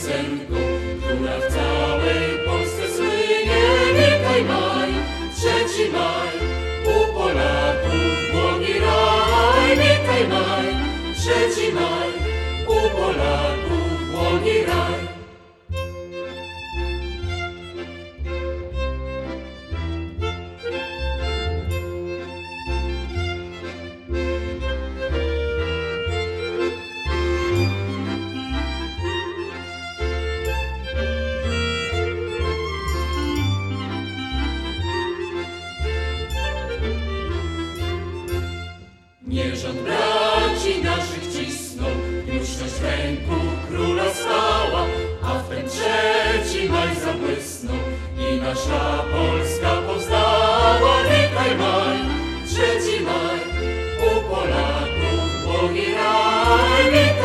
piosenką, która w całej Polsce słynie. Witaj maj, 3 maj, u Polaków błogi raj. Witaj maj, 3 maj, u Polaków błogi raj. Nie rząd braci naszych cisnął, jużność w ręku króla stała, a wtem 3 maj zabłysnął i nasza Polska powstała. Witaj maj, 3 maj, u Polaków błogi raj.